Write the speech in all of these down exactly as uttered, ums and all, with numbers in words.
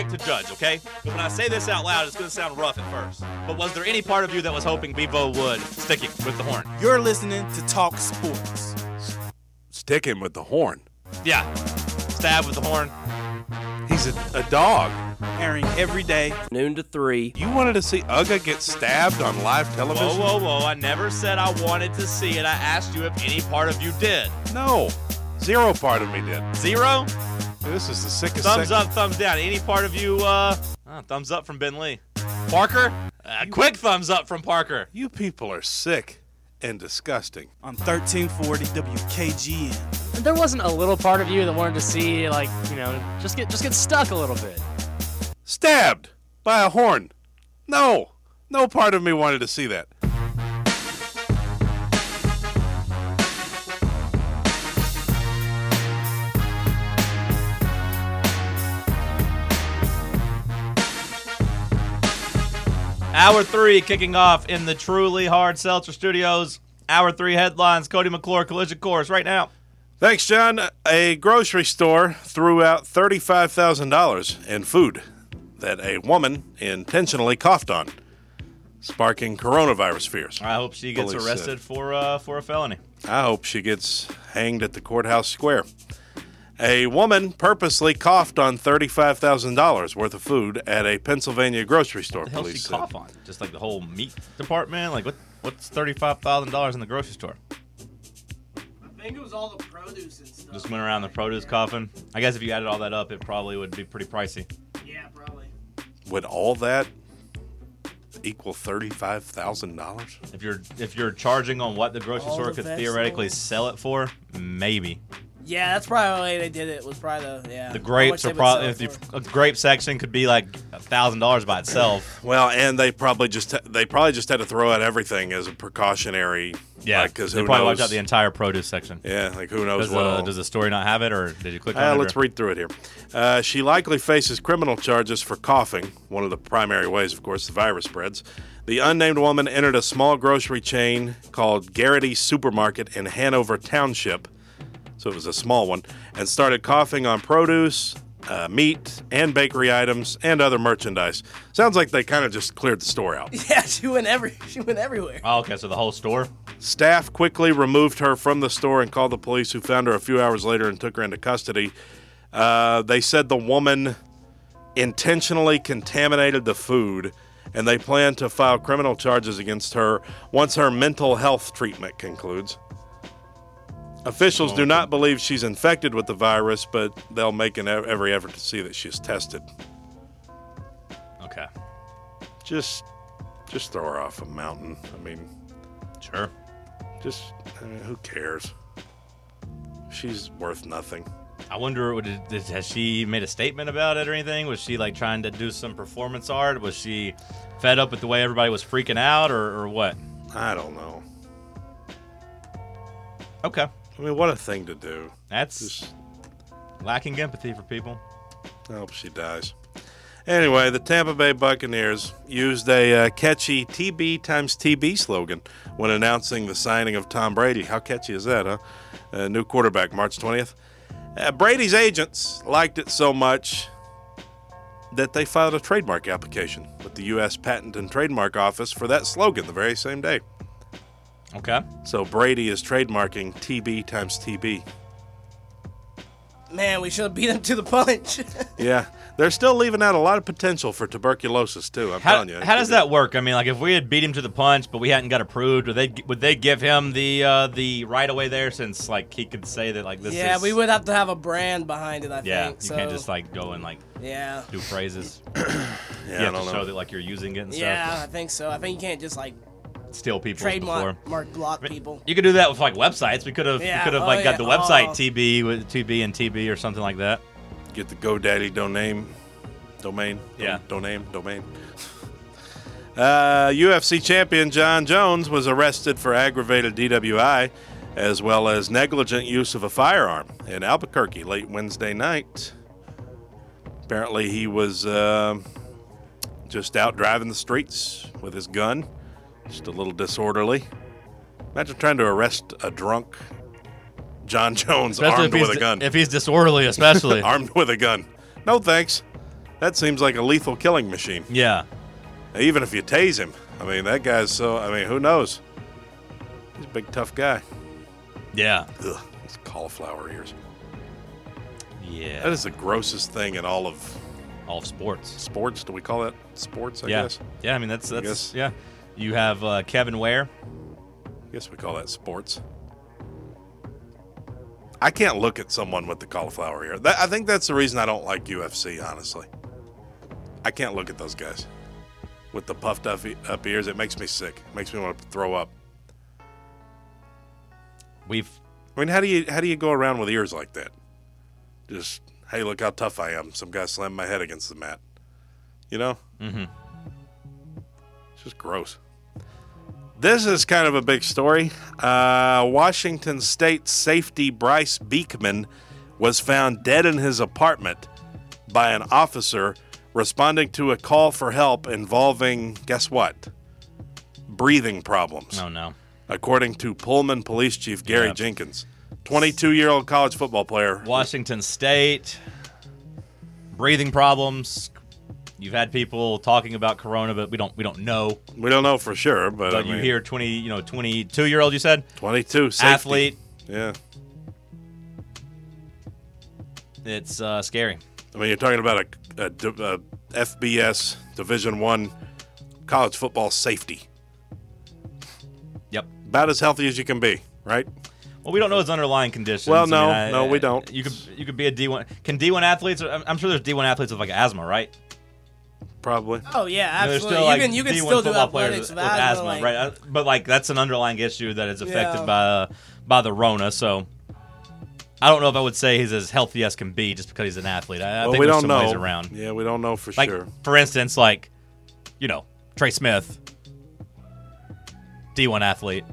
to judge, okay? But when I say this out loud, it's going to sound rough at first. But was there any part of you that was hoping Bevo would stick him with the horn? You're listening to Talk Sports. Stick him with the horn. Yeah. Stab with the horn. He's a, a dog. Airing every day. Noon to three. You wanted to see Uga get stabbed on live television? Whoa, whoa, whoa. I never said I wanted to see it. I asked you if any part of you did. No. Zero part of me did. Zero? This is the sickest Thumbs sec- up, thumbs down. Any part of you, uh, oh, thumbs up from Ben Lee. Parker? Uh, quick thumbs up from Parker. You people are sick and disgusting. On thirteen forty W K G N. There wasn't a little part of you that wanted to see, like, you know, just get just get stuck a little bit. Stabbed by a horn. No. No part of me wanted to see that. Hour three kicking off in the truly hard seltzer studios. Hour three headlines. Cody McClure, Collision Course, right now. Thanks, John. A grocery store threw out thirty-five thousand dollars in food that a woman intentionally coughed on, sparking coronavirus fears. I hope she gets Police arrested said. for uh, for a felony. I hope she gets hanged at the courthouse square. A woman purposely coughed on thirty-five thousand dollars worth of food at a Pennsylvania grocery store, What the hell police she said. cough on? Just like the whole meat department? Like what? What's thirty-five thousand dollars in the grocery store? I think it was all the produce and stuff. Just went around the produce coughing. I guess if you added all that up, it probably would be pretty pricey. Yeah, probably. Would all that equal thirty-five thousand dollars? If you're if you're charging on what the grocery All store the could theoretically vegetables. sell it for, maybe. Yeah, that's probably the way they did it. Was probably the yeah. The how grapes much are they would probably sell if it the for. a grape section could be like a thousand dollars by itself. Well, and they probably just they probably just had to throw out everything as a precautionary. Yeah, because they who probably knows? wiped out the entire produce section. Yeah, like who knows Does, what? uh, all- does the story not have it, or did you click on Uh, it? let's or- read through it here. Uh, she likely faces criminal charges for coughing, one of the primary ways, of course, the virus spreads. The unnamed woman entered a small grocery chain called Garrity's Supermarket in Hanover Township, so it was a small one, and started coughing on produce, uh, meat, and bakery items, and other merchandise. Sounds like they kind of just cleared the store out. Yeah, she went every she went everywhere. Oh, okay, so the whole store. Staff quickly removed her from the store and called the police, who found her a few hours later and took her into custody. Uh, they said the woman intentionally contaminated the food, and they plan to file criminal charges against her once her mental health treatment concludes. Officials do not believe she's infected with the virus, but they'll make an, every effort to see that she's tested. Okay, Just, just throw her off a mountain. I mean, sure. just, I mean, who cares? She's worth nothing. I wonder, would it- did- has she made a statement about it or anything? Was she like trying to do some performance art? Was she fed up with the way everybody was freaking out, or, or what? I don't know. Okay, I mean, what a thing to do. that's Just, lacking empathy for people. I hope she dies. Anyway, the Tampa Bay Buccaneers used a uh, catchy T B times T B slogan when announcing the signing of Tom Brady. How catchy is that, huh? Uh, new quarterback, March twentieth. Uh, Brady's agents liked it so much that they filed a trademark application with the U S Patent and Trademark Office for that slogan the very same day. Okay. So Brady is trademarking T B times T B. Man, we should have beat him to the punch. Yeah, they're still leaving out a lot of potential for tuberculosis too. I'm How, telling you. how does that work? I mean, like if we had beat him to the punch, but we hadn't got approved, would they would they give him the uh, the right away there, since like he could say that like this yeah, is we would have to have a brand behind it. I yeah think. you so, can't just like go and like yeah. do phrases. Yeah, you I have don't to know. show that like you're using it and Yeah, stuff. I think so. I think you can't just like Steal people before. trademark mark block people. You could do that with like websites. We could have Yeah, we could have oh, like got yeah, the website oh. T B with T B and T B or something like that. Get the GoDaddy domain, domain, Yeah. domain, domain. Uh, U F C champion John Jones was arrested for aggravated D W I, as well as negligent use of a firearm in Albuquerque late Wednesday night. Apparently, he was uh, just out driving the streets with his gun, just a little disorderly. Imagine trying to arrest a drunk John Jones Especially armed if he's with a gun. if he's disorderly, especially. Armed with a gun. No thanks. That seems like a lethal killing machine. Yeah. Even if you tase him, I mean, that guy's so. I mean, who knows? He's a big, tough guy. Yeah. Ugh, these cauliflower ears. Yeah. That is the grossest thing in all of all of sports. Sports? Do we call that sports? I yeah. guess. Yeah. I mean, that's that's guess. yeah. You have uh, Kevin Ware. I guess we call that sports. I can't look at someone with the cauliflower ear. That, I think that's the reason I don't like U F C, honestly. I can't look at those guys with the puffed up, up ears. It makes me sick. It makes me want to throw up. We've. I mean, how do you how do you go around with ears like that? Just, hey, look how tough I am. Some guy slammed my head against the mat. You know? Mm-hmm. It's just gross. This is kind of a big story. Uh, Washington State safety Bryce Beekman was found dead in his apartment by an officer responding to a call for help involving, guess what? Breathing problems. Oh, no. According to Pullman Police Chief Gary Yeah. Jenkins, twenty-two-year-old college football player. Washington State, breathing problems. You've had people talking about corona, but we don't we don't know. We don't know for sure, but, But I you mean, hear twenty, you know, twenty-two-year-old. You said twenty-two safety. athlete. Yeah. It's uh, scary. I mean, you're talking about a, a, a F B S Division One college football safety. Yep. About as healthy as you can be, right? Well, we don't know his underlying conditions. Well, I no, mean, I- no, we don't. You could you could be a D one. Can D one athletes? I'm I'm sure there's D one athletes with like asthma, right? Probably. Oh yeah, There's absolutely. still, like, you can you can D one still do football players athletics with, with, with asthma, like, right? Uh, But like that's an underlying issue that is affected Yeah. by uh, by the Rona. So I don't know if I would say he's as healthy as can be just because he's an athlete. I, I Well, think we there's don't some know. ways around. Yeah, we don't know for Like sure. for instance, like you know Trey Smith, D one athlete,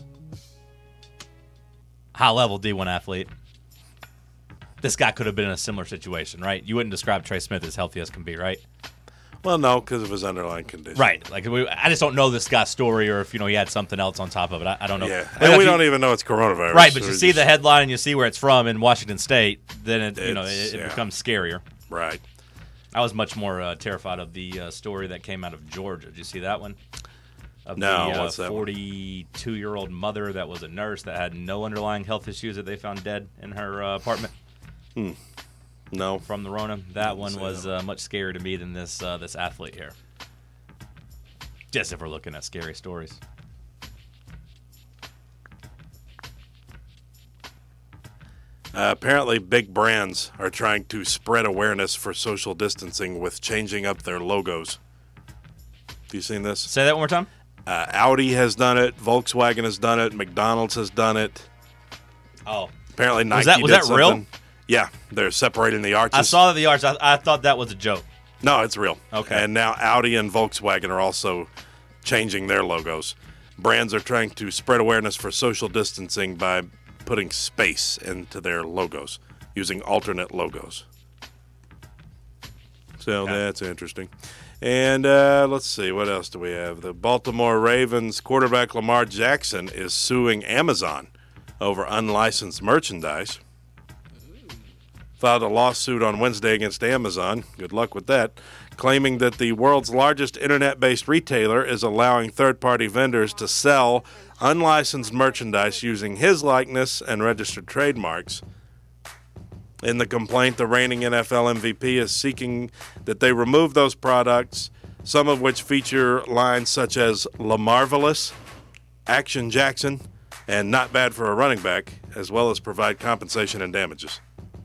high level D one athlete. This guy could have been in a similar situation, right? You wouldn't describe Trey Smith as healthy as can be, right? Well, no, because of his underlying condition. Right. Like we, I just don't know this guy's story, or if you know he had something else on top of it. I, I don't know. Yeah, But and if we you- don't even know it's coronavirus. Right, but so you we see just- the headline and you see where it's from in Washington State, then it you know It's- it, it yeah. becomes scarier. Right. I was much more uh, terrified of the uh, story that came out of Georgia. Did you see that one? Of No, the uh, what's that one? forty-two-year-old mother that was a nurse that had no underlying health issues that they found dead in her uh, apartment No. from the Rona. That one see was that uh, much scarier to me than this uh, this athlete here. Just if we're looking at scary stories. Uh, apparently, big brands are trying to spread awareness for social distancing with changing up their logos. Have you seen this? Say that one more time. Uh, Audi has done it. Volkswagen has done it. McDonald's has done it. Oh, Apparently, Nike Was that- was did that real? something. Yeah, they're separating the arches. I saw the arch. I, I thought that was a joke. No, it's real. Okay. And now Audi and Volkswagen are also changing their logos. Brands are trying to spread awareness for social distancing by putting space into their logos, using alternate logos. So that's interesting. And uh, let's see, what else do we have? The Baltimore Ravens quarterback Lamar Jackson is suing Amazon over unlicensed merchandise. Filed a lawsuit on Wednesday against Amazon. Good luck with that. Claiming that the world's largest internet-based retailer is allowing third-party vendors to sell unlicensed merchandise using his likeness and registered trademarks. In the complaint, the reigning N F L M V P is seeking that they remove those products, some of which feature lines such as LaMarvelous, Action Jackson, and Not Bad for a Running Back, as well as provide compensation and damages.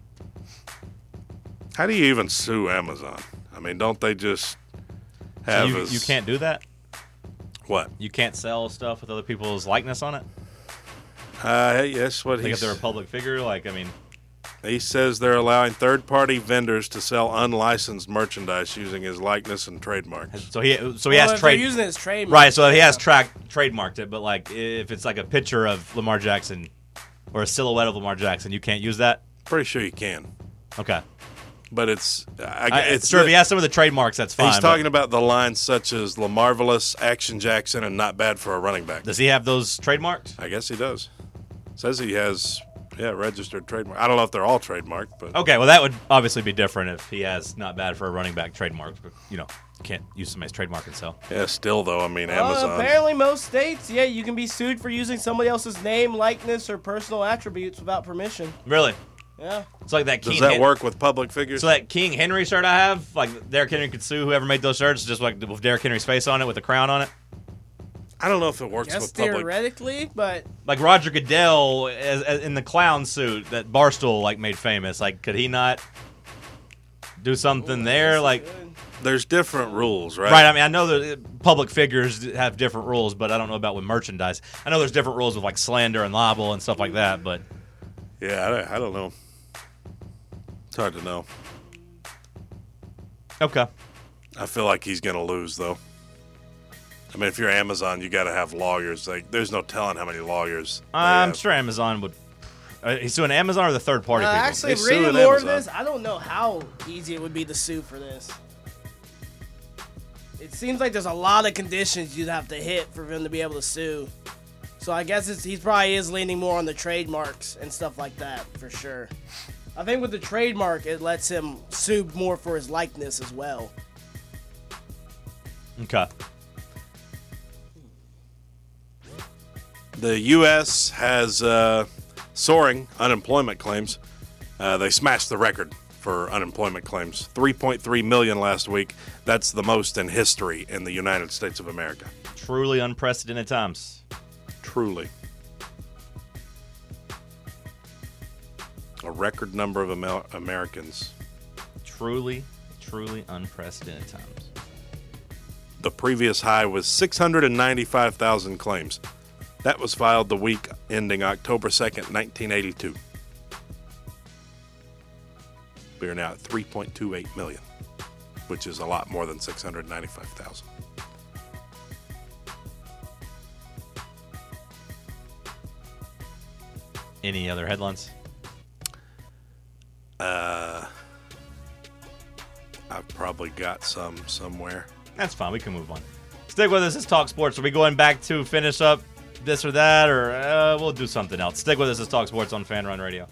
How do you even sue Amazon? I mean, don't they just have you, us- you can't do that. What? You can't sell stuff with other people's likeness on it. Uh, yes, what Like he if they're a public figure. Like I mean, he says they're allowing third-party vendors to sell unlicensed merchandise using his likeness and trademarks. so he so he well, has if they're trade using his trademark. right. So he has track trademarked it. But like if it's like a picture of Lamar Jackson or a silhouette of Lamar Jackson, you can't use that. Pretty sure you can, Okay. but it's I, I, it's sure, if the- he has some of the trademarks, that's fine. He's but talking about the lines such as LaMarvelous, Action Jackson, and Not Bad for a Running Back. does he have those trademarked? I guess he does. Says he has Yeah, registered trademark. I don't know if they're all trademarked, but Okay, well, that would obviously be different if he has not bad for a running back trademark. But, you know, you can't use somebody's trademark and sell. yeah, still though, I mean, Well, Amazon. apparently, most states, yeah, you can be sued for using somebody else's name, likeness, or personal attributes without permission. Really? Yeah. It's like that Does King that Hen- work with public figures? So that King Henry shirt I have, like Derrick Henry could sue whoever made those shirts, just like with Derrick Henry's face on it with the crown on it. I don't know if it works Yes, with public. theoretically, but Like Roger Goodell as, as in the clown suit that Barstool like made famous. Like, could he not do something there? Like, There's different rules, right? right? I mean, I know that public figures have different rules, but I don't know about with merchandise. I know there's different rules with like slander and libel and stuff like that. But Yeah, I don't, I don't know. It's hard to know. okay, I feel like he's going to lose, though. I mean, if you're Amazon, you got to have lawyers. Like, there's no telling how many lawyers. they I'm have. sure Amazon would. Uh, he's suing Amazon or the third party uh, people? actually, They sue reading at more of Amazon. this, I don't know how easy it would be to sue for this. It seems like there's a lot of conditions you'd have to hit for him to be able to sue. So I guess it's, he probably is leaning more on the trademarks and stuff like that, for sure. I think with the trademark, it lets him sue more for his likeness as well. Okay. The U S has uh, soaring unemployment claims. Uh, they smashed the record for unemployment claims. three point three million last week. That's the most in history in the United States of America. Truly unprecedented times. Truly. A record number of Amer- Americans. Truly, truly unprecedented times. The previous high was six hundred ninety-five thousand claims. That was filed the week ending October second, nineteen eighty-two. We are now at three point two eight million, which is a lot more than six hundred ninety-five thousand. Any other headlines? Uh, I've probably got some somewhere. That's fine. We can move on. Stick with us. It's Talk Sports. Are we going back to finish up this or that, or uh, we'll do something else? Stick with us. It's Talk Sports on Fan Run Radio.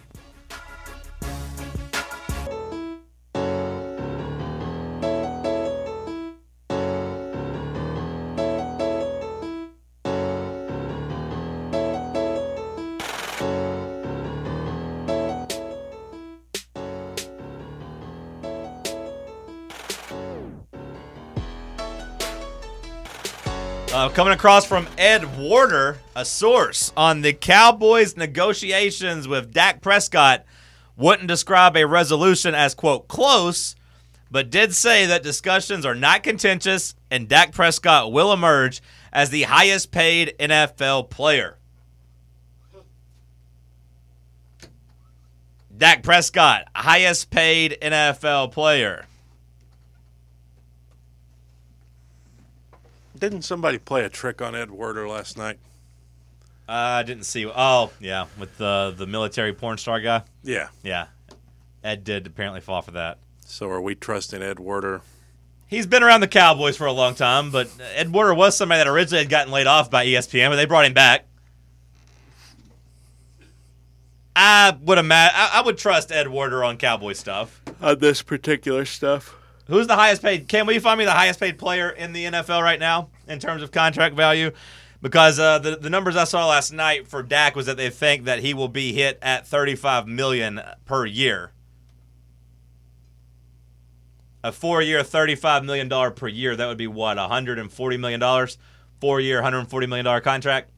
Uh, coming across from Ed Warder, a source on the Cowboys' negotiations with Dak Prescott, wouldn't describe a resolution as, quote, close, but did say that discussions are not contentious and Dak Prescott will emerge as the highest paid N F L player. Dak Prescott, highest paid N F L player. Didn't somebody play a trick on Ed Werder last night? I uh, didn't see. Oh, yeah, with the the military porn star guy. Yeah. Yeah, Ed did apparently fall for that. So are we trusting Ed Werder? He's been around the Cowboys for a long time, but Ed Werder was somebody that originally had gotten laid off by E S P N, but they brought him back. I would imagine. I, I would trust Ed Werder on Cowboy stuff. On this particular stuff? Who's the highest paid? Cam, will you find me the highest paid player in the N F L right now in terms of contract value? Because uh, the the numbers I saw last night for Dak was that they think that he will be hit at thirty-five million dollars per year. A four-year, thirty-five million dollars per year. That would be what, one hundred forty million dollars? Four-year, one hundred forty million dollars contract.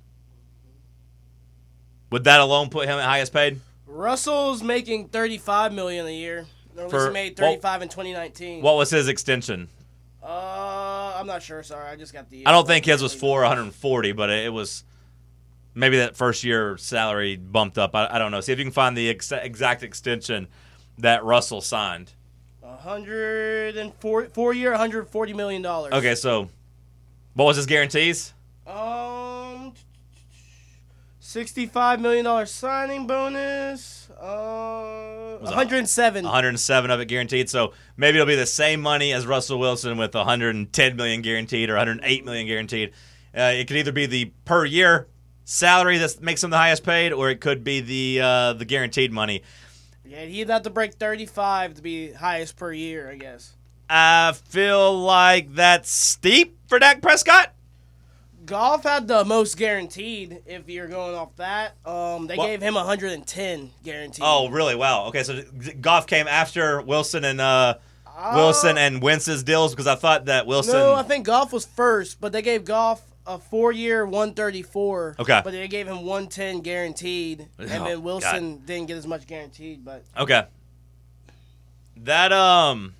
Would that alone put him at highest paid? Russell's making thirty-five million dollars a year. Or at least For- he made thirty-five in twenty nineteen. What was his extension? Uh, I'm not sure. Sorry, I just got the. I don't think his was for one hundred forty, but it was maybe that first year salary bumped up. I, I don't know. See if you can find the ex- exact extension that Russell signed. one hundred four four year, one hundred forty million dollars. Okay, so what was his guarantees? Um, sixty-five million dollars signing bonus. Uh, one hundred seven. one hundred seven of it guaranteed. So maybe it'll be the same money as Russell Wilson with one hundred ten million guaranteed or one hundred eight million guaranteed. Uh, it could either be the per year salary that makes him the highest paid, or it could be the uh, the guaranteed money. Yeah, he'd have to break thirty-five to be highest per year, I guess. I feel like that's steep for Dak Prescott. Goff had the most guaranteed, if you're going off that. Um, they Well- gave him one hundred ten guaranteed. Oh, really? Wow. Okay, so Goff came after Wilson and uh, Wilson and Wentz's deals because I thought that Wilson. No, I think Goff was first, but they gave Goff a four-year one thirty-four. Okay. But they gave him one ten guaranteed, and Oh, then Wilson didn't get as much guaranteed. But Okay. That um.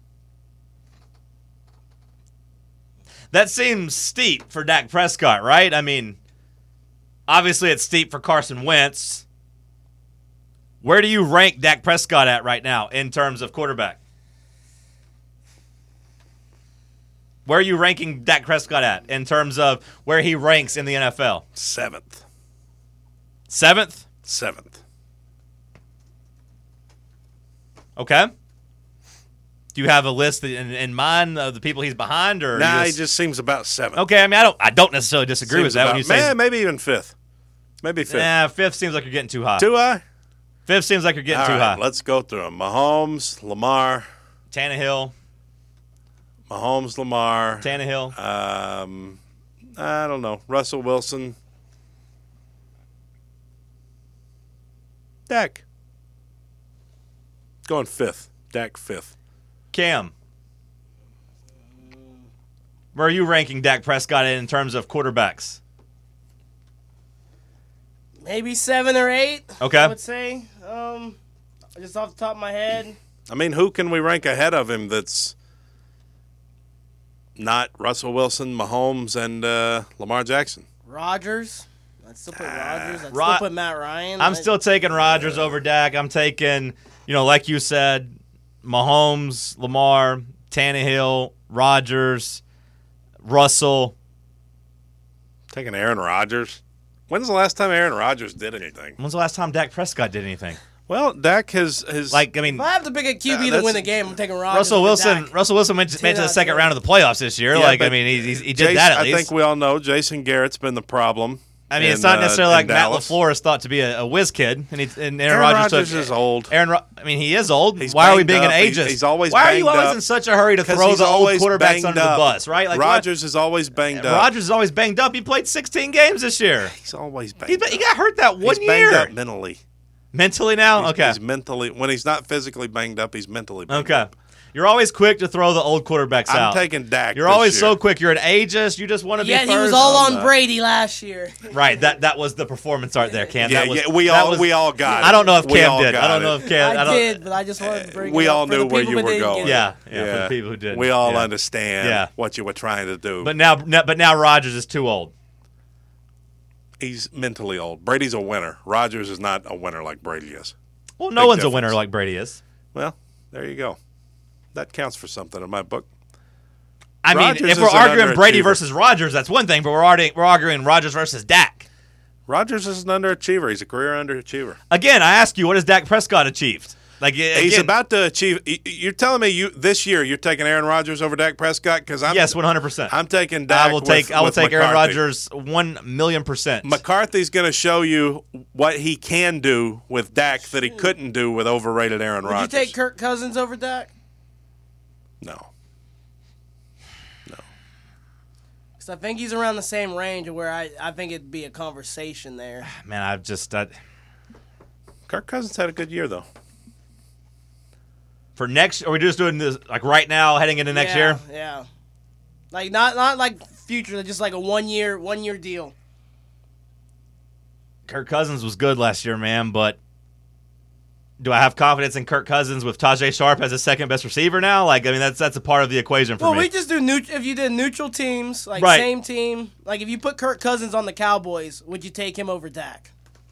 That seems steep for Dak Prescott, right? I mean, obviously it's steep for Carson Wentz. Where do you rank Dak Prescott at right now in terms of quarterback? Where are you ranking Dak Prescott at in terms of where he ranks in the N F L? Seventh. Seventh? Seventh. Okay. Do you have a list in, in mind of the people he's behind, or Nah, you he just seems about seventh. Okay, I mean, I don't, I don't necessarily disagree Seems with that about, when you say. man, maybe even fifth. Maybe fifth. Nah, fifth seems like you're getting too high. Too high? Fifth seems like you're getting All too right, high. let's go through them. Mahomes, Lamar, Tannehill, Mahomes, Lamar. Tannehill. Um, I don't know. Russell Wilson. Dak. Going fifth. Dak fifth. Cam. Where are you ranking Dak Prescott in, in terms of quarterbacks? maybe seven or eight. Okay. I would say. Um, just off the top of my head. I mean, who can we rank ahead of him that's not Russell Wilson, Mahomes, and uh, Lamar Jackson? Rodgers. I'd still put Rodgers. I'd Ro- still put Matt Ryan. I'm I- still taking Rodgers over Dak. I'm taking, you know, like you said, Mahomes, Lamar, Tannehill, Rodgers, Russell. Taking Aaron Rodgers. When's the last time Aaron Rodgers did anything? When's the last time Dak Prescott did anything? Well, Dak has, has Like, I mean, If I have to pick a Q B Uh, to that's- win the game, I'm taking Rodgers. Russell over Wilson. Dak. Russell Wilson went to, made to the out of second ten. round of the playoffs this year. Yeah, like, I but mean, he, he, he did Jason, that at I least. think we all know Jason Garrett's been the problem. I mean, it's in, not uh, necessarily in like Matt Dallas. LaFleur is thought to be a, a whiz kid, and, he, and Aaron, Aaron Rodgers, Rodgers took, is old. Aaron, Ro- I mean, he is old. He's Why are we banged being an up. He's- ageist? he's always Why are you banged always up. in such a hurry to 'Cause throw he's the old always quarterbacks banged under up. the bus, right? Like what? Rodgers is always banged up. Rodgers is always banged up. He played sixteen games this year. He's always banged He, up. he got hurt that one he's banged year. up mentally. Mentally now? He's, okay. He's mentally when he's not physically banged up, he's mentally banged Okay. up. You're always quick to throw the old quarterbacks I'm out. taking Dak. You're this always year. so quick. You're an ageist. You just want to be Yeah, first. he was all I'm on not. Brady last year. Right. That that was the performance art there, Cam. Yeah, that was, yeah, we that all was- we all got it. I don't know if We Cam all did. got I don't it. know if Cam. I, I don't, did, but I just wanted to bring We it up all for knew the where people you that were didn't going. get it. Yeah, yeah, For the people who did. We all yeah. understand Yeah. what you were trying to do. But now, now- but now Rodgers is too old. he's mentally old. Brady's a winner. Rodgers is not a winner like Brady is. Well, no Big one's difference. a winner like Brady is. Well, there you go. That counts for something in my book. I mean, Rodgers if is we're an arguing Brady underachiever. versus Rodgers, that's one thing. But we're already we're arguing Rodgers versus Dak. Rodgers is an underachiever. He's a career underachiever. Again, I ask you, what has Dak Prescott achieved? Like again, He's about to achieve. y- You're telling me you this year you're taking Aaron Rodgers over Dak Prescott? Because I'm yes, one hundred percent. I'm taking Dak. I will take with- I will with take Aaron McCarthy. Rodgers one million percent. McCarthy's going to show you what he can do with Dak that he couldn't do with overrated Aaron Would Rodgers. you take Kirk Cousins over Dak? No. Because I think he's around the same range of where I, I think it'd be a conversation there. Man, I've just uh, Kirk Cousins had a good year though. for next. Are we just doing this like right now, heading into next yeah, year? Yeah. Like not not like future, just like a one year one year deal. Kirk Cousins was good last year, man, but do I have confidence in Kirk Cousins with Tajay Sharp as his second best receiver now? Like, I mean, that's that's a part of the equation for Well, me. we just do neut- if you did neutral teams, like Right. same team. Like if you put Kirk Cousins on the Cowboys, would you take him over Dak?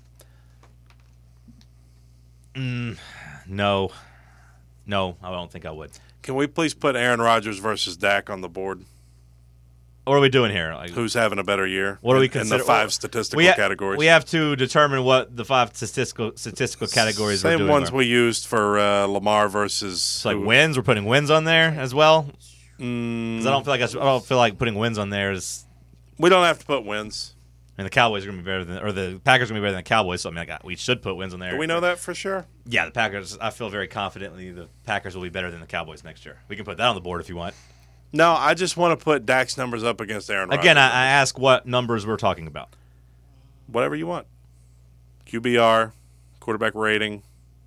no, no, I don't think I would. Can we please put Aaron Rodgers versus Dak on the board? What are we doing here? Like, Who's having a better year? what do we in, consider? in the five statistical we ha- categories? We have to determine what the five statistical statistical categories we're Same doing. ones are. we used for uh, Lamar versus It's like who- wins. We're putting wins on there as well. Mm, 'Cause I don't feel like I, should- I don't feel like putting wins on there is. we don't have to put wins. And the Cowboys are going to be better than, or the Packers are going to be better than the Cowboys. So I mean, like, we should put wins on there. Do we know that for sure? Yeah, the Packers. I feel very confidently the Packers will be better than the Cowboys next year. We can put that on the board if you want. No, I just want to put Dak's numbers up against Aaron Rodgers. Again, I, I ask what numbers we're talking about. Whatever you want. Q B R, quarterback rating,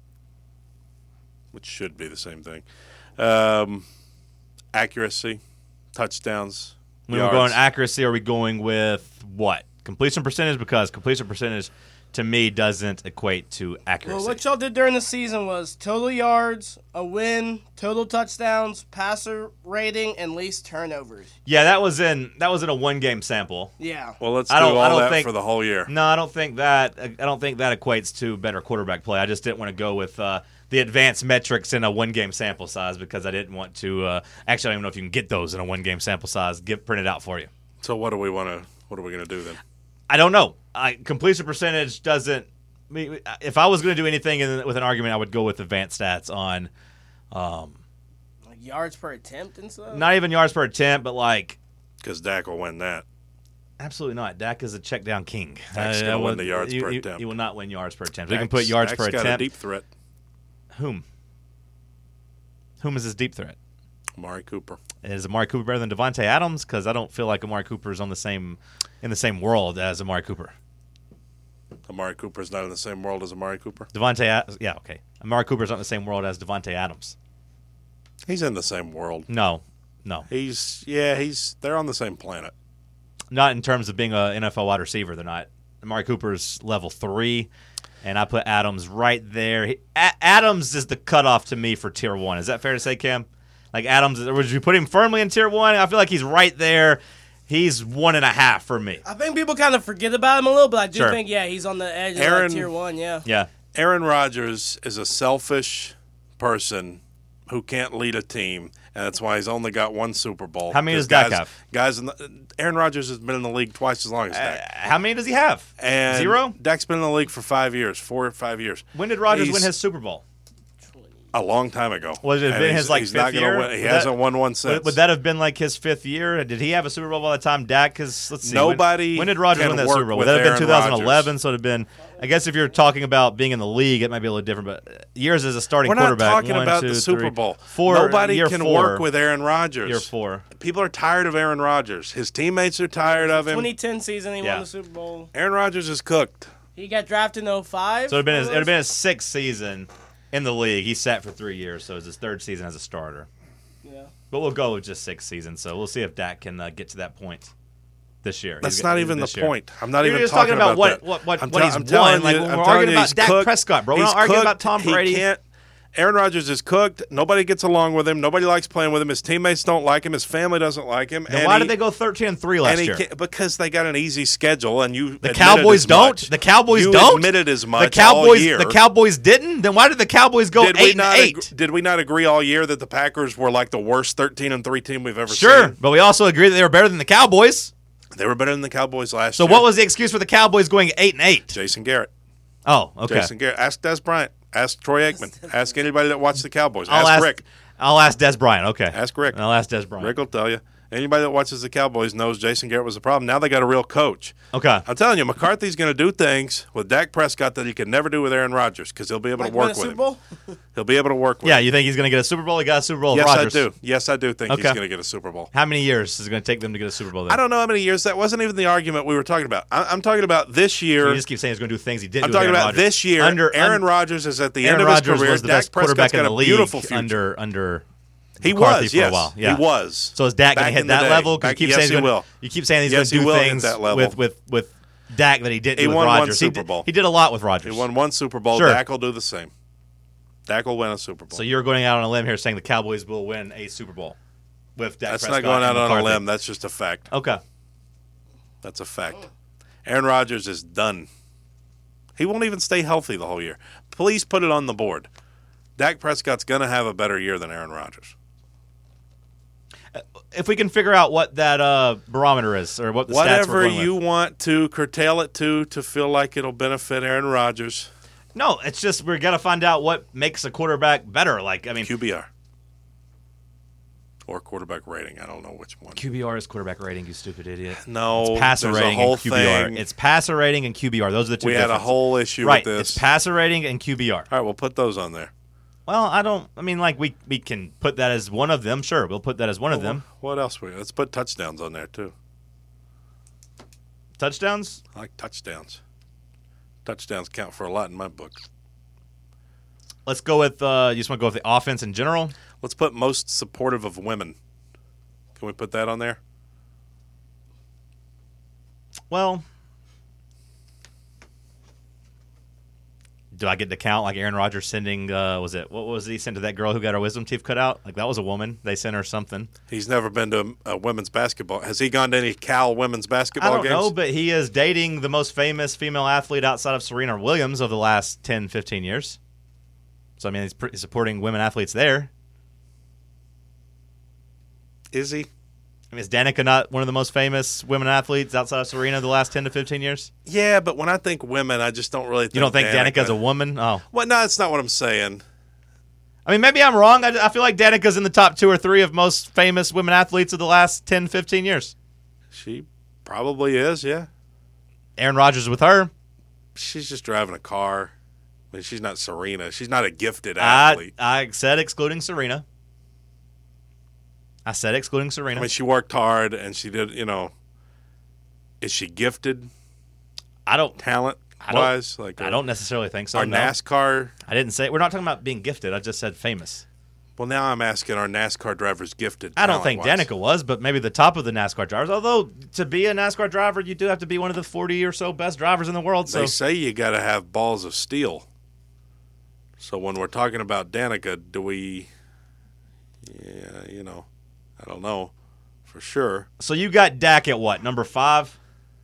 which should be the same thing. Um, accuracy, touchdowns, When yards. we're going accuracy, are we going with what? Completion percentage? Because completion percentage, to me, doesn't equate to accuracy. Well, what y'all did during the season was total yards, a win, total touchdowns, passer rating, and least turnovers. yeah, that was in that was in a one game sample. Yeah. Well, let's I do don't- I all don't that think- for the whole year. No, I don't think that. I don't think that equates to better quarterback play. I just didn't want to go with uh, the advanced metrics in a one game sample size because I didn't want to. Uh, actually, I don't even know if you can get those in a one game sample size. Get printed out for you. So what do we want to? What are we going to do then? I don't know. I, completion percentage doesn't. I mean, if I was going to do anything in, with an argument, I would go with advanced stats on, um, Like yards per attempt and stuff. not even yards per attempt, but like Because Dak will win that. absolutely not. Dak is a check down king. Dak's Uh, gonna I win would- the yards you, per you- attempt. You will not win yards per attempt. We can Dak's- put yards Dak's per got attempt. a deep threat. Whom? Whom is his deep threat? Amari Cooper. Is Amari Cooper better than Devontae Adams? Because I don't feel like Amari Cooper is on the same in the same world as Amari Cooper. Amari Cooper's not in the same world as Amari Cooper. Devontae, Ad- yeah, okay. Amari Cooper's not in the same world as Devontae Adams. He's in the same world. No, no, He's yeah. He's they're on the same planet. not in terms of being an N F L wide receiver. They're not. Amari Cooper's level three, and I put Adams right there. He, A- Adams is the cutoff to me for tier one. Is that fair to say, Cam? Like Adams, would you put him firmly in tier one? I feel like he's right there. He's one and a half for me. I think people kind of forget about him a little, but I do Sure. think, yeah, he's on the edge of Aaron- like tier one, yeah. Yeah. Aaron Rodgers is a selfish person who can't lead a team, and that's why he's only got one Super Bowl. How many does 'Cause Dak guys, have? Guys, in the, Aaron Rodgers has been in the league twice as long as Uh, Dak. how many does he have? And Zero? Dak's been in the league for five years, four or five years. When did Rodgers He's win his Super Bowl? A long time ago. Was it And been he's- his, like, he's not fifth gonna year? Win. He Would hasn't that- won one since. Would, would that have been like his fifth year? Did he have a Super Bowl by the time Dak? Because let's see, Nobody When, when did Rodgers can win that work Super Bowl? with Would that have been Aaron twenty eleven? So it'd have been. I guess if you're talking about being in the league, it might be a little different. But years as a starting We're not quarterback, talking one, about two, the Super three, Bowl. Four, Nobody year can four, work with Aaron Rodgers. year four. People are tired of Aaron Rodgers. His teammates are tired of him. twenty ten season, he Yeah. won the Super Bowl. Aaron Rodgers is cooked. He got drafted in oh five. So it'd been his, it'd have been his sixth season in the league. He sat for three years, so it's his third season as a starter. Yeah. But we'll go with just six seasons. So we'll see if Dak can uh, get to that point this year. That's He's- not he's even the this year. point. I'm not You're even just talking, talking about what- that. what- what- I'm what tell- he's I'm telling won, like you- when I'm we're telling arguing you about he's Dak cooked. Prescott, bro. We're He's not arguing cooked. about Tom He Brady. can't. Aaron Rodgers is cooked. Nobody gets along with him. Nobody likes playing with him. His teammates don't like him. His family doesn't like him. Then and why he- did they go thirteen and three last and he year? can't- because they got an easy schedule, and you The admitted Cowboys as don't. much. The Cowboys you don't. admitted as much The Cowboys. all year. The Cowboys didn't. Then why did the Cowboys go did eight we and not eight? ag- did we not agree all year that the Packers were like the worst thirteen and three team we've ever Sure, seen? but we also agree that they were better than the Cowboys. They were better than the Cowboys last So year. what was the excuse for the Cowboys going eight and eight? Jason Garrett? Oh, okay. Jason Garrett. Ask Des Bryant. Ask Troy Aikman. Ask anybody that watched the Cowboys. I'll ask ask Rick. I'll ask Des Bryant. Okay. Ask Rick. I'll ask Des Bryant. Rick will tell you. Anybody that watches the Cowboys knows Jason Garrett was the problem. Now they got a real coach. Okay. I'm telling you, McCarthy's going to do things with Dak Prescott that he could never do with Aaron Rodgers because he'll be able Like to win work a with Super him. Bowl? He'll be able to work with Yeah, him. you think he's going to get a Super Bowl? He got a Super Bowl with Yes, Rodgers. I do. Yes, I do think he's Okay. going to get a Super Bowl. How many years is it going to take them to get a Super Bowl then? I don't know how many years. That wasn't even the argument we were talking about. I- I'm talking about this year. You just keep saying he's going to do things he didn't I'm do with talking Aaron about Rodgers. this year. Under, Aaron un- Rodgers is at the Aaron end of his Rodgers career. was the Dak best quarterback Prescott's in got the a league beautiful future. under under he McCarthy was, for yes. a while. Yeah. He was. So is Dak going Back to hit in the that day. level? Because Back- you keep yes, saying he he's gonna, will. you keep saying he's Yes, going he to will do hit things that level. with with with Dak that he didn't He do with won one Rodgers. Super he, Bowl. Did, he did a lot with Rodgers. He won one Super Bowl. Sure. Dak will do the same. Dak will win a Super Bowl. So you're going out on a limb here saying the Cowboys will win a Super Bowl with Dak That's Prescott not going out and on a McCarthy. limb. That's just a fact. Okay. That's a fact. Aaron Rodgers is done. He won't even stay healthy the whole year. Please put it on the board. Dak Prescott's going to have a better year than Aaron Rodgers. If we can figure out what that uh, barometer is or what the stats we're Whatever going you with. want to curtail it to to feel like it'll benefit Aaron Rodgers. No, it's just we're going to find out what makes a quarterback better. Like, I mean, Q B R. Or quarterback rating. I don't know which one. Q B R is quarterback rating, you stupid idiot. No, it's passer there's rating a whole and Q B R. thing. It's passer rating and Q B R. Those are the two We had a differences. whole issue right, with this. It's passer rating and Q B R. All right, we'll put those on there. Well, I don't. I mean, like we we can put that as one of them. Sure, we'll put that as one of them. What else? We Let's put touchdowns on there, too. Touchdowns. I like touchdowns. Touchdowns count for a lot in my book. Let's go with. Uh, you just want to go with the offense in general. Let's put most supportive of women. Can we put that on there? Well, do I get to count like Aaron Rodgers sending? Uh, was it what was he sent to that girl who got her wisdom teeth cut out? Like that was a woman. They sent her something. He's never been to a, a women's basketball. Has he gone to any Cal women's basketball I don't games? know, but he is dating the most famous female athlete outside of Serena Williams of the last ten, fifteen years. So I mean, he's pretty supporting women athletes there. Is he? I mean, is Danica not one of the most famous women athletes outside of Serena the last ten to fifteen years? Yeah, but when I think women, I just don't really think You don't think Danica. Danica's a woman? Oh. Well, no, that's not what I'm saying. I mean, maybe I'm wrong. I, I feel like Danica's in the top two or three of most famous women athletes of the last ten, fifteen years. She probably is, yeah. Aaron Rodgers with her. She's just driving a car. I mean, she's not Serena. She's not a gifted I, athlete. I said excluding Serena. I said excluding Serena. I mean, she worked hard, and she did, you know. Is she gifted I don't. talent-wise? Like I don't necessarily think so. Our no. NASCAR. I didn't say. We're not talking about being gifted. I just said famous. Well, now I'm asking, are NASCAR drivers gifted? I don't think talent-wise? Danica was, but maybe the top of the NASCAR drivers. Although to be a NASCAR driver, you do have to be one of the forty or so best drivers in the world. So They say you got to have balls of steel. So when we're talking about Danica, do we? Yeah, you know, I don't know for sure. So you got Dak at what? Number five?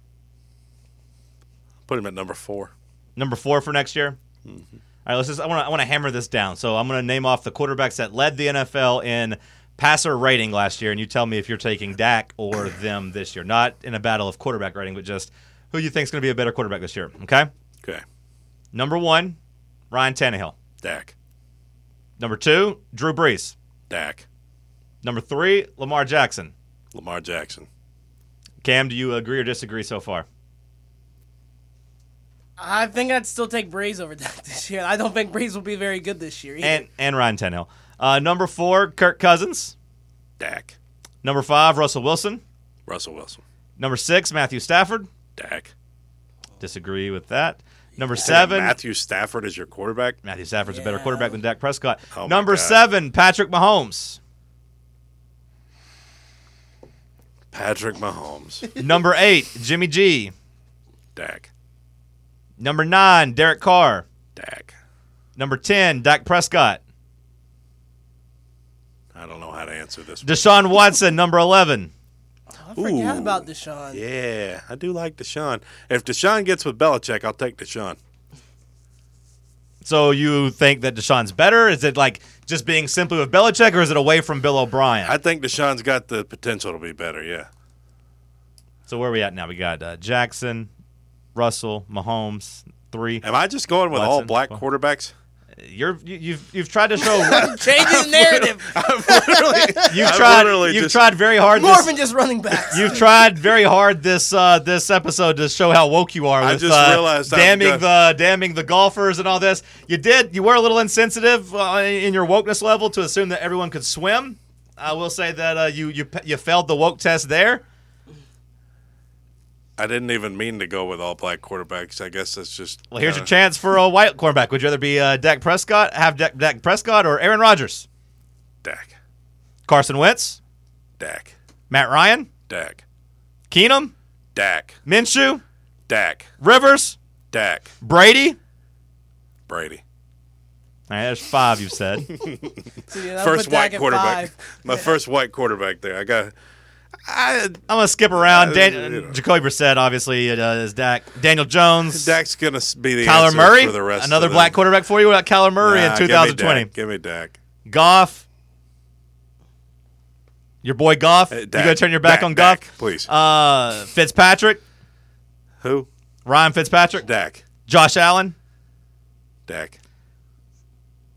Put him at number four. Number four for next year? Mm-hmm. All right, let's just I want to I want to hammer this down. So I'm going to name off the quarterbacks that led the N F L in passer rating last year, and you tell me if you're taking Dak or them this year. Not in a battle of quarterback rating, but just who you think is going to be a better quarterback this year, okay? Okay. Number one, Ryan Tannehill. Dak. Number two, Drew Brees. Dak. Number three, Lamar Jackson. Lamar Jackson. Cam, do you agree or disagree so far? I think I'd still take Breeze over Dak this year. I don't think Breeze will be very good this year either. And and Ryan Tannehill. Uh, number four, Kirk Cousins. Dak. Number five, Russell Wilson. Russell Wilson. Number six, Matthew Stafford. Dak. Disagree with that. Number seven, Matthew Stafford is your quarterback? Matthew Stafford's a better Yeah. quarterback than Dak Prescott. Oh my Number God. seven, Patrick Mahomes. Patrick Mahomes. Number eight, Jimmy G. Dak. Number nine, Derek Carr. Dak. Number ten, Dak Prescott. I don't know how to answer this one. Deshaun Watson, number eleven. I forgot Ooh. about Deshaun. Yeah, I do like Deshaun. If Deshaun gets with Belichick, I'll take Deshaun. So you think that Deshaun's better? Is it like just being simply with Belichick, or is it away from Bill O'Brien? I think Deshaun's got the potential to be better, yeah. So where are we at now? We got uh, Jackson, Russell, Mahomes, three. Am I just going with all Watson. black quarterbacks? You're you, you've you've tried to show Changing the narrative. I've literally, you've I've tried literally you've just- tried very hard. More This, than just running backs. you've tried very hard this uh, this episode to show how woke you are I with just uh, realized I've damning got- the damning the golfers and all this. You did you were a little insensitive uh, in your wokeness level to assume that everyone could swim. I will say that uh, you you you failed the woke test there. I didn't even mean to go with all black quarterbacks. I guess that's just. Well, here's uh, your chance for a white quarterback. Would you rather be uh, Dak Prescott, have Dak, Dak Prescott, or Aaron Rodgers? Dak. Carson Wentz, Dak. Matt Ryan, Dak. Keenum, Dak. Minshew, Dak. Rivers, Dak. Brady. Brady. All right, there's five you've said. So, yeah, that'll First put Dak white at quarterback. five. My first white quarterback there. I got. I, I'm gonna skip around. Uh, Dan- you know. Jacoby Brissett, obviously, uh, is Dak. Daniel Jones, Dak's gonna be the Kyler answer Murray, for the rest. another of black them. quarterback for you. What about Kyler Murray Nah, in twenty twenty? Give me Dak. Goff, your boy Goff. Give me You Dak. Uh, gonna turn your back Dak, on Goff? Dak, please. Uh, Fitzpatrick, Who? Ryan Fitzpatrick, Dak. Josh Allen, Dak.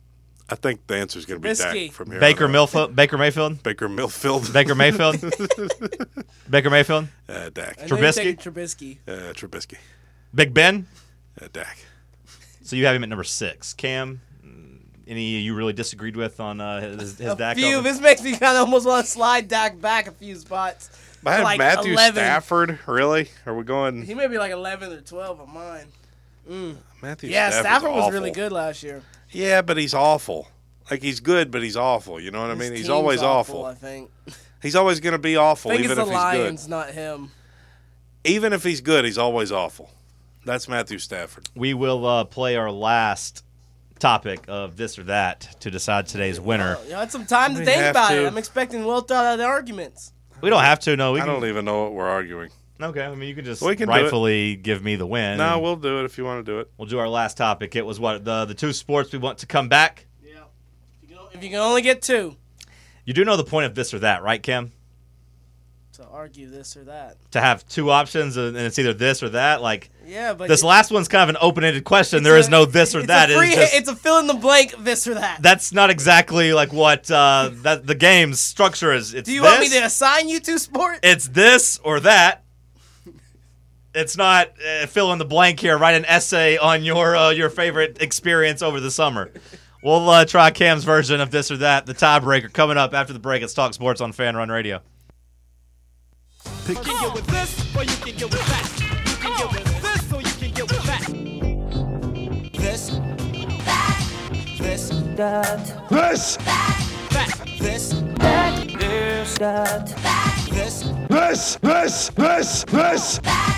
I think the answer is going to be Trubisky. Dak from here. Baker on out. Milfield, Baker Mayfield, Baker Milfield. Baker Mayfield, Baker Mayfield, Uh, Dak. I know you're Trubisky? taking Trubisky. Uh, Trubisky. Big Ben. Uh, Dak. So you have him at number six. Cam, any you really disagreed with on uh, his, his A Dak? few. over? This makes me kind of almost want to slide Dak back a few spots. I have Like Matthew eleven. Stafford. Really? Are we going He may be like eleven or twelve on mine. Mm. Matthew Yeah, Stafford's Stafford was awful. really good last year. Yeah, but he's awful. Like, he's good, but he's awful. You know what I His mean? He's team's always awful. I think. He's always going to be awful, I think even it's if the he's Lions, not him. good. Even if he's good, he's always awful. That's Matthew Stafford. We will uh, play our last topic of this or that to decide today's winner. You had some time to We think have about to. it. I'm expecting well thought out arguments. We don't have to. No, we I can. don't even know what we're arguing. Okay, I mean you can just We can do it. rightfully give me the win. No, and we'll do it if you want to do it. we'll do our last topic. It was what the the two sports we want to come back. Yeah. If you, can, if you can only get two, You do know the point of this or that, right, Kim? to argue this or that. To have two options and it's either this or that. Like Yeah, but this it- last one's kind of an open-ended question. it's There is a- no this or it's that. A It free, is just, it's a fill in the blank this or that. that's not exactly like what uh, that the game's structure is. It's Do you this, want me to assign you two sports? It's this or that. It's not uh, fill in the blank here. Write an essay on your uh, your favorite experience over the summer. We'll uh, try Cam's version of this or that. The tiebreaker coming up after the break. It's Talk Sports on Fan Run Radio. You can get with this, or you can get with that. You can get with this, or you can get with that. This, this, that, this, that, this, that, this, that, this, this, this, this, this.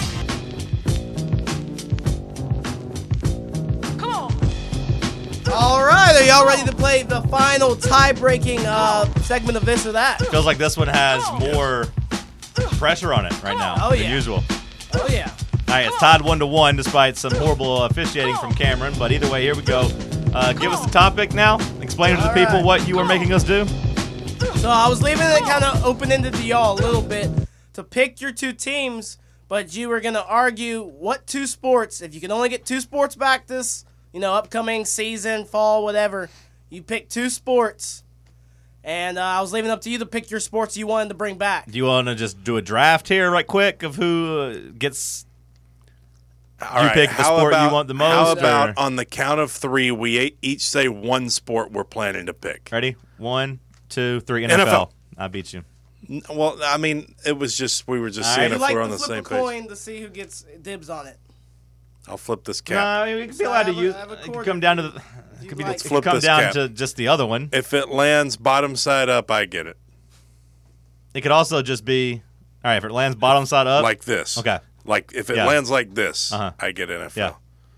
All right, are y'all ready to play the final tie-breaking uh, segment of this or that? Feels like this one has more pressure on it right now Oh, than yeah. usual. Oh yeah. All right, it's tied one to one despite some horrible officiating from Cameron. But either way, here we go. Uh, give us the topic now. Explain to the All people right. what you are making us do. So I was leaving it kind of open-ended to y'all a little bit to pick your two teams, but you were gonna argue what two sports. If you can only get two sports back this, you know, upcoming season, fall, whatever, you pick two sports. And uh, I was leaving it up to you to pick your sports you wanted to bring back. Do you want to just do a draft here, right quick, of who uh, gets? All You right, pick the how sport you about- want the How most, about or- on the count of three, we e- each say one sport we're planning to pick? Ready? One, two, three. N F L. N F L. I beat you. N- Well, I mean, it was just we were just All seeing right. You if like we're to on the flip same a page. coin to see who gets dibs on it. I'll flip this No, cap. I mean, we could be So allowed to have a- use. have a It could cord come if down to you- the. if It you could be. like. It could Flip come this down cap. to just the other one. If it lands bottom side up, I get it. It could also just be. All right, if it lands bottom side up. Like this. Okay. Like if it Yeah. lands like this, Uh-huh. I get N F L. Yeah.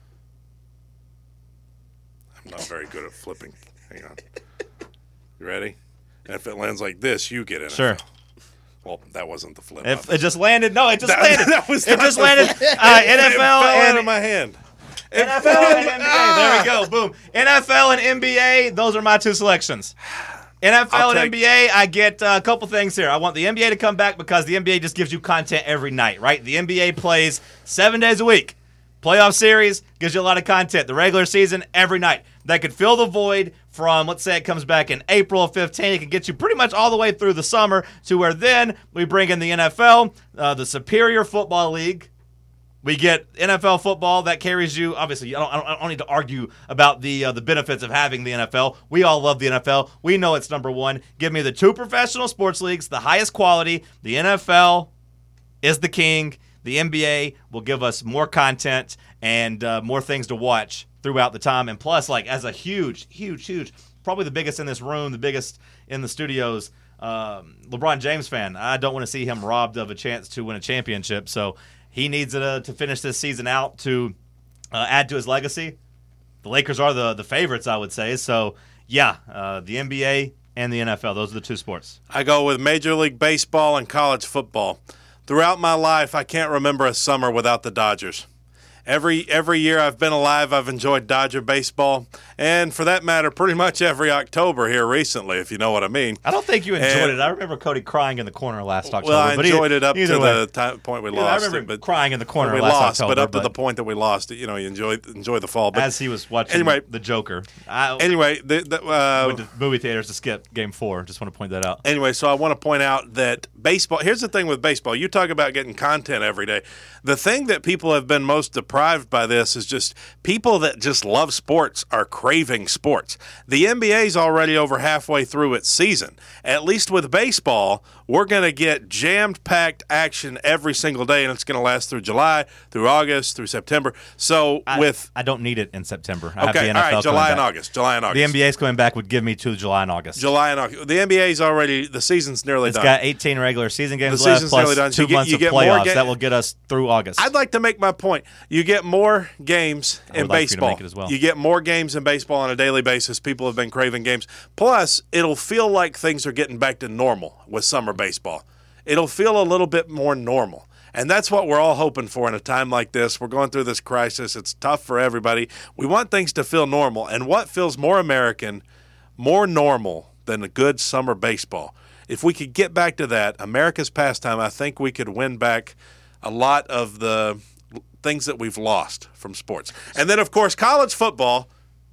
I'm not very good at flipping. Hang on. You ready? And if it lands like this, you get N F L. Sure. Well, that wasn't the flip. If it just landed, no, it just That- landed. that was it not just the landed. flip. Uh, N F L it fell out of and my hand. N F L and N B A. There we go. Boom. N F L and N B A. Those are my two selections. N F L I'll and take- N B A. I get uh, a couple things here. I want the N B A to come back because the N B A just gives you content every night, right? The N B A plays seven days a week. Playoff series gives you a lot of content. The regular season every night. That could fill the void from, let's say it comes back in April of fifteen. It can get you pretty much all the way through the summer to where then we bring in the N F L, uh, the Superior Football League. We get N F L football that carries you. Obviously, I don't, I don't, I don't need to argue about the uh, the benefits of having the N F L. We all love the N F L. We know it's number one. Give me the two professional sports leagues, the highest quality. The N F L is the king. The N B A will give us more content and uh, more things to watch throughout the time. And plus, like as a huge, huge, huge, probably the biggest in this room, the biggest in the studios, um, LeBron James fan, I don't want to see him robbed of a chance to win a championship. So he needs uh, to finish this season out to uh, add to his legacy. The Lakers are the, the favorites, I would say. So, yeah, uh, the N B A and the N F L, those are the two sports. I go with Major League Baseball and college football. Throughout my life, I can't remember a summer without the Dodgers. Every every year I've been alive, I've enjoyed Dodger baseball, and for that matter, pretty much every October here recently, if you know what I mean. I don't think you enjoyed And- it. I remember Cody crying in the corner last October. Well, I but enjoyed either, it up to either way. the time, point we Yeah, lost. I remember it, but crying in the corner we last lost, October. but up to the point that we lost, you know, you enjoy enjoy the fall. But as he was watching anyway, the Joker. I anyway, the, the, uh, went to movie theaters to skip Game Four. Just want to point that out. Anyway, so I want to point out that baseball, here's the thing with baseball. You talk about getting content every day. The thing that people have been most deprived by this is just people that just love sports are craving sports. The N B A is already over halfway through its season. At least with baseball, we're going to get jammed-packed action every single day, and it's going to last through July, through August, through September. So I, with I don't need it in September. I have okay, the N all F L right, July coming and back. August, July and August. The N B A's coming back would give me to July and August. July and August. The N B A's already the season's nearly It's done. got eighteen regular season games The left, season's plus nearly done. So two you get- months you of get more playoffs. ga- that will get us through August. I'd like to make my point. You get more games I in would like for you to baseball. make it as well. You get more games in baseball on a daily basis. People have been craving games. Plus, it'll feel like things are getting back to normal with summer baseball. It'll feel a little bit more normal. And that's what we're all hoping for in a time like this. We're going through this crisis. It's tough for everybody. We want things to feel normal. And what feels more American, more normal than a good summer baseball? If we could get back to that, America's pastime, I think we could win back a lot of the things that we've lost from sports. And then, of course, college football.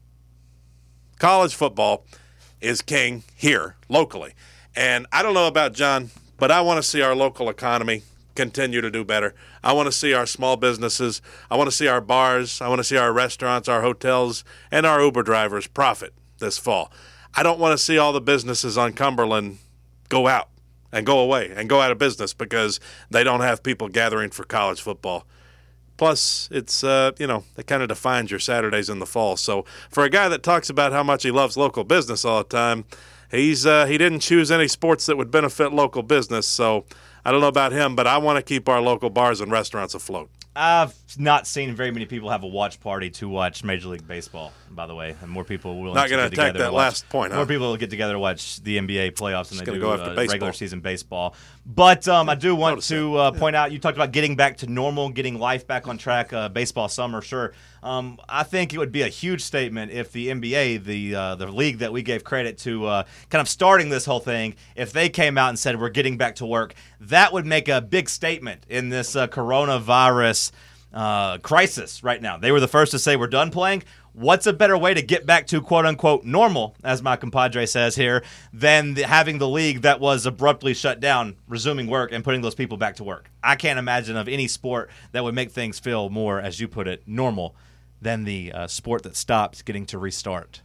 College football is king here locally. And I don't know about John, but I want to see our local economy continue to do better. I want to see our small businesses. I want to see our bars. I want to see our restaurants, our hotels, and our Uber drivers profit this fall. I don't want to see all the businesses on Cumberland go out and go away and go out of business because they don't have people gathering for college football. Plus, it's, uh, you know, it kind of defines your Saturdays in the fall. So for a guy that talks about how much he loves local business all the time, he's uh, he didn't choose any sports that would benefit local business. So I don't know about him, but I want to keep our local bars and restaurants afloat. I've not seen very many people have a watch party to watch Major League Baseball, by the way. And more people will Not going gonna to attack together that to watch, last point, huh? More people will get together to watch the N B A playoffs than Just they gonna do go after uh, baseball. regular season baseball. But um, I do want Notice to uh, point out, you talked about getting back to normal, getting life back on track, uh, baseball summer, sure. Um, I think it would be a huge statement if the N B A, the uh, the league that we gave credit to uh, kind of starting this whole thing, if they came out and said we're getting back to work, that would make a big statement in this uh, coronavirus uh, crisis right now. They were the first to say we're done playing. What's a better way to get back to quote-unquote normal, as my compadre says here, than the, having the league that was abruptly shut down, resuming work, and putting those people back to work? I can't imagine of any sport that would make things feel more, as you put it, normal than the uh, sport that stopped getting to restart.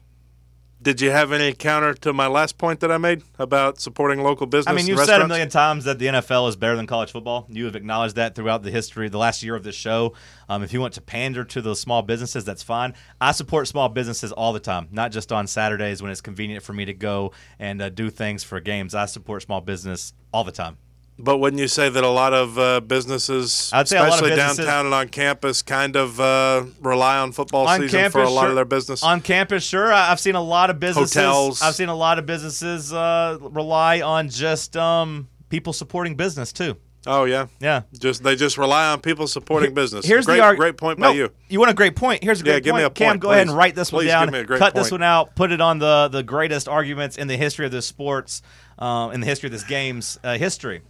Did you have any counter to my last point that I made about supporting local business? I mean, you've and said a restaurants? million times that the N F L is better than college football. You have acknowledged that throughout the history, the last year of this show. Um, if you want to pander to those small businesses, that's fine. I support small businesses all the time, not just on Saturdays when it's convenient for me to go and uh, do things for games. I support small business all the time. But wouldn't you say that a lot of uh, businesses, I'd say a lot of especially businesses- downtown and on campus, kind of uh, rely on football On season campus, for a lot sure. of their business? On campus, sure. I- I've seen a lot of businesses. Hotels. I've seen a lot of businesses uh, rely on just um, people supporting business too. Oh yeah, Yeah. just they just rely on people supporting business. Here's great, the arg- great point no, by you. You want a great point? Here's a Yeah, great give point. me a Cam, point, go ahead please. and write this one Please down. give me a great Cut this point. one out. Put it on the the greatest arguments in the history of this sports, uh, in the history of this game's uh, history.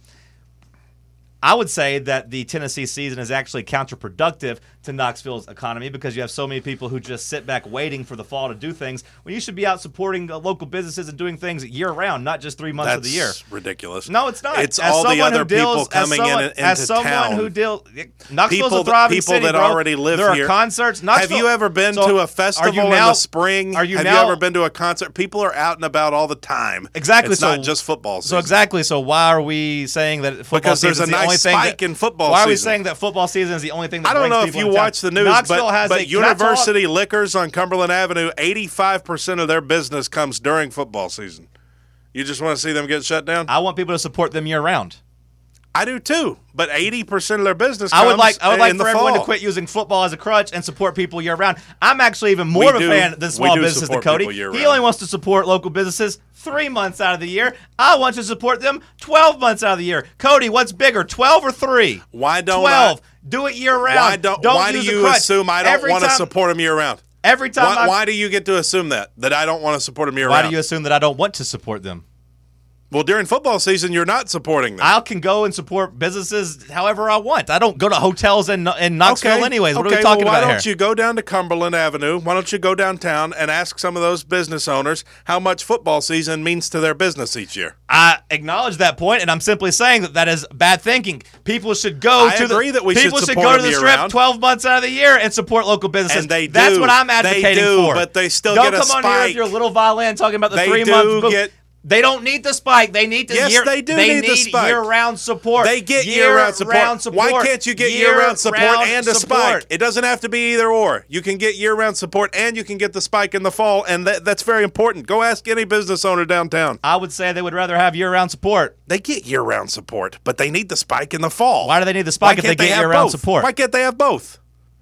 I would say that the Tennessee season is actually counterproductive to Knoxville's economy because you have so many people who just sit back waiting for the fall to do things when you should be out supporting uh, local businesses and doing things year-round, not just three months That's of the year. ridiculous. No, it's not. It's As all the someone other who deals, people coming as someone, in into as someone town. who deals. Knoxville's People a that- thriving people city, that bro. already live there here. are concerts. Have Knoxville- you ever been So, to a are festival you in now- the spring? Are you Have now, you ever been to a concert? People are out and about all the time. Exactly. It's so, not just football season. So exactly. So why are we saying that football Because there's season a is the only nice thing spike that, in football Why are we season. saying that football season is the only thing that I don't brings know if people you into town? watch the news, Knoxville but, has but a, can I talk? University Liquors on Cumberland Avenue, eighty-five percent of their business comes during football season. You just want to see them get shut down? I want people to support them year round. I do too, but eighty percent of their business I comes would like I would like in for the everyone fall. to quit using football as a crutch and support people year round. I'm actually even more We of a do- fan than we small do businesses than support Cody. people year He round. only wants to support local businesses three months out of the year. I want to support them twelve months out of the year. Cody, what's bigger, twelve or three? Why don't twelve. I- Do it year round. Why don't? don't why do use a you crutch. assume I don't Every want to time- support them year round? Every time. Why, I- why do you get to assume that that I don't want to support them year Why round? do you assume that I don't want to support them? Well, during football season, you're not supporting them. I can go and support businesses however I want. I don't go to hotels in, in Knoxville Okay. anyways. What okay, are we talking well, why about don't here? you go down to Cumberland Avenue? Why don't you go downtown and ask some of those business owners how much football season means to their business each year? I acknowledge that point, and I'm simply saying that that is bad thinking. People should go I to agree the that we should people should support go to them the strip year-round. twelve months out of the year and support local businesses. And they That's do. what I'm They advocating do, for. but they still don't get a come on here spike. with your little violin talking about the They three do months. get- They don't need the spike. They need the Yes, year. they do They need the spike. year-round support. They get year-round support. Year-round support. Why can't you get year-round support Year-round and a support. spike? It doesn't have to be either or. You can get year-round support and you can get the spike in the fall, and that, that's very important. Go ask any business owner downtown. I would say they would rather have year-round support. They get year-round support, but they need the spike in the fall. Why do they need the Why spike if can't they get have year-round both? support? Why can't they have both?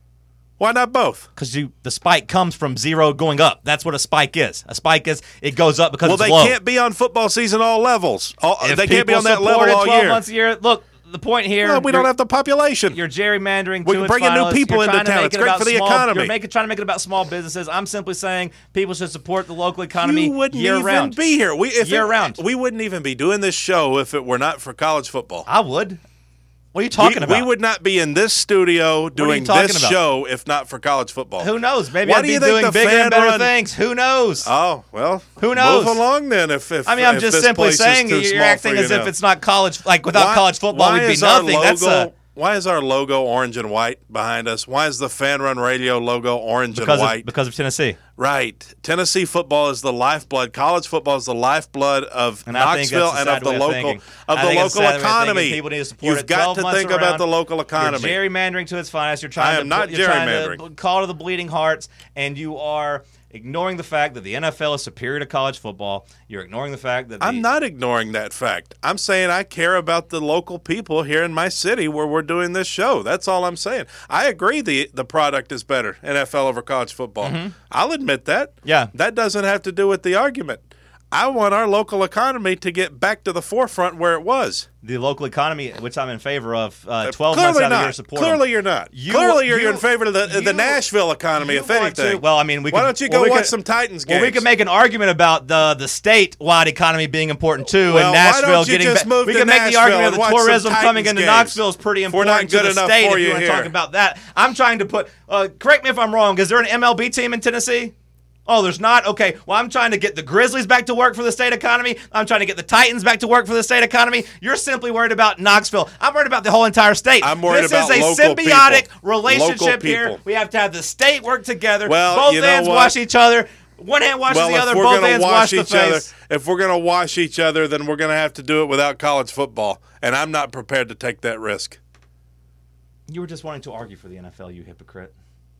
Why not both? Because you the spike comes from zero going up. That's what a spike is. A spike is it goes up because Well, it's they low. can't be on football season all levels. All, If they can't be people on that level support it all twelve year. months a year. Look, the point here. Well, we don't you're- have the population. You're gerrymandering. We to can its bring in new finalists. people You're into trying to town. make It's it great about for the small- economy. You're making, trying to make it about small businesses. I'm simply saying people should support the local economy You wouldn't year even round. be here. We, if Year it- round. We wouldn't even be doing this show if it were not for college football. I would. What are you talking we, about? We would not be in this studio are you doing talking this about? show if not for college football. Who knows? Maybe Why I'd do be you think doing the bigger fan and better run- things. Who knows? Oh, well, Who knows? Move along then. If, if I mean, I'm if just this simply place is saying too you're small acting for you as if now. it's not college. Like without Why- college football, why we'd be is our nothing. That's logo- a, Why is our logo orange and white behind us? Why is the Fan Run Radio logo orange because and of, white? because of Tennessee. Right. Tennessee football is the lifeblood. College football is the lifeblood of And I think Knoxville that's a and of sad the way of local thinking. of I the think it's a local sad way of thinking. economy. People need to support You've it got twelve to months think about around. the local economy. You're gerrymandering to its finest. You're trying I am to not put- you're trying gerrymandering. to call to the bleeding hearts, and you are ignoring the fact that the N F L is superior to college football. You're ignoring the fact that the, I'm not ignoring that fact. I'm saying I care about the local people here in my city where we're doing this show. That's all I'm saying. I agree the the product is better, N F L over college football. I'll admit that. Yeah. That doesn't have to do with the argument. I want our local economy to get back to the forefront where it was. the local economy, which I'm in favor of. Uh, Twelve Clearly months out not. of the year support 'em. Clearly you're not. You- Clearly you're, you- in favor of the, you- the Nashville economy, You if want anything. to- well, I mean, we Why could- don't you well, go we watch could- some Titans games? Well, we could make an argument about the the statewide economy being important too, Well, and why Nashville don't you getting. just ba- move we to can make the Nashville argument and that watch the some tourism coming Titans into games? Knoxville is pretty If we're important not good to the enough state. for If you you want to here. talk about that, I'm trying to put. Uh, correct me if I'm wrong. Is there an M L B team in Tennessee? Oh, there's not? Okay. Well, I'm trying to get the Grizzlies back to work for the state economy. I'm trying to get the Titans back to work for the state economy. You're simply worried about Knoxville. I'm worried about the whole entire state. I'm worried this about is a local symbiotic people. relationship Local here. people. We have to have the state work together. Well, Both you know hands what? wash each other. One hand washes well, the if other. we're Both gonna hands wash wash the each other, face. if we're going to wash each other, then we're going to have to do it without college football, and I'm not prepared to take that risk. You were just wanting to argue for the N F L, you hypocrite.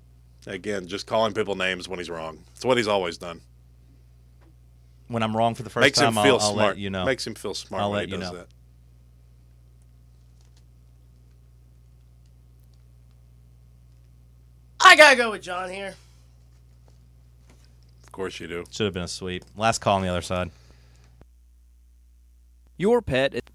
Again, just calling people names when he's wrong. It's what he's always done. When I'm wrong for the first Makes time, him feel I'll, I'll smart. let you know. Makes him feel smart I'll when let he you does know. that. I gotta go with John here. Of course you do. Should have been a sweep. Last call on the other side. Your pet. Is-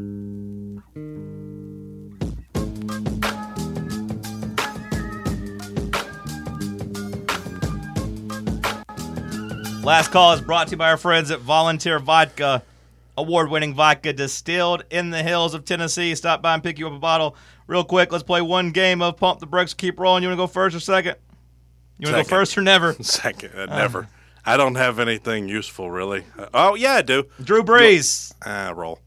Last call is brought to you by our friends at Volunteer Vodka. Award-winning vodka distilled in the hills of Tennessee. Stop by and pick you up a bottle. Real quick, let's play one game of Pump the Brakes. Keep rolling. You want to go first or second? You want to go Second. first or never? Second, uh, never. I don't have anything useful, really. Uh, oh, yeah, I do. Drew Brees. Ah, roll.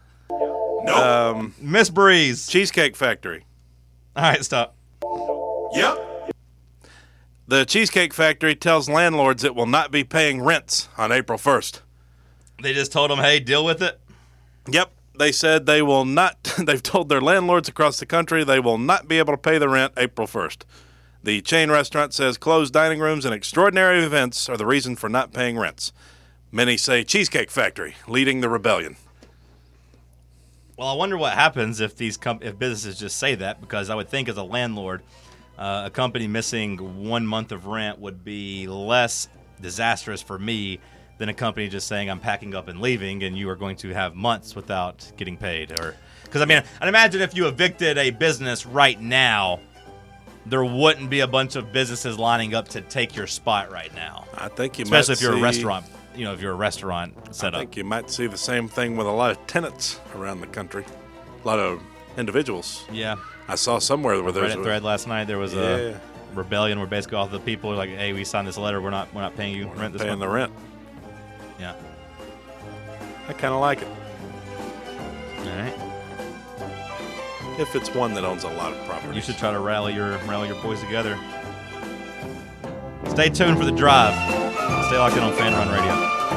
Miss Breeze. Cheesecake Factory. All right, stop. Yep. The Cheesecake Factory tells landlords it will not be paying rents on April first. They just told them, hey, deal with it. Yep. They said they will not, they've told their landlords across the country they will not be able to pay the rent April first. The chain restaurant says closed dining rooms and extraordinary events are the reason for not paying rents. Many say Cheesecake Factory leading the rebellion. Well, I wonder what happens if these com- if businesses just say that, because I would think as a landlord, uh, a company missing one month of rent would be less disastrous for me than a company just saying I'm packing up and leaving, and you are going to have months without getting paid. Or because I mean, I'd imagine if you evicted a business right now, there wouldn't be a bunch of businesses lining up to take your spot right now. I think you especially might if you're see, a restaurant. You know, if you're a restaurant set I up. think you might see the same thing with a lot of tenants around the country, a lot of individuals. Yeah. I saw somewhere where there's Reddit thread last night. There was Yeah. a rebellion where basically all the people were like, "Hey, we signed this letter. We're not. We're not paying you rent this paying month." the rent. Yeah. I kind of like it. All right. If it's one that owns a lot of property. You should try to rally your rally your boys together. Stay tuned for the drive. Stay locked in on Fan Run Radio.